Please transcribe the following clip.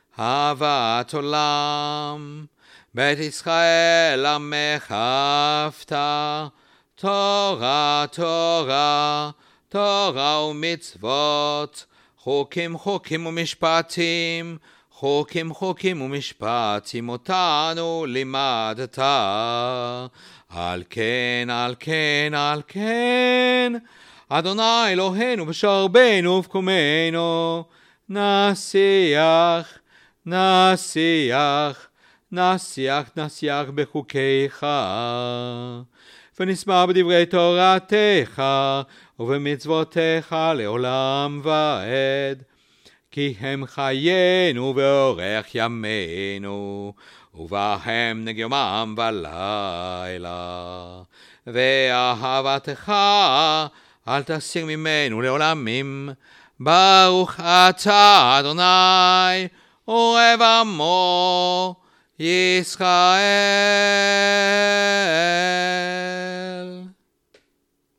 אהבת עולם. בית ישראל עמך אהבת, תורה תורה, תורה ומצוות, חוקים חוקים ומשפטים, חוקים חוקים ומשפטים אותנו לימדת. על כן, על כן, על כן, אדוני אלוהינו בשרבנו ובקומנו, נשיח, נשיח, נשיח, נשיח בחוקיך, ונשמע בדברי תורתך ובמצוותיך לעולם ועד, כי הם חיינו ואורך ימינו, ובהם נגיומם ולילה. ואהבתך אל תסיר ממנו לעולמים. ברוך אתה אדוני אוהב עמו ישראל.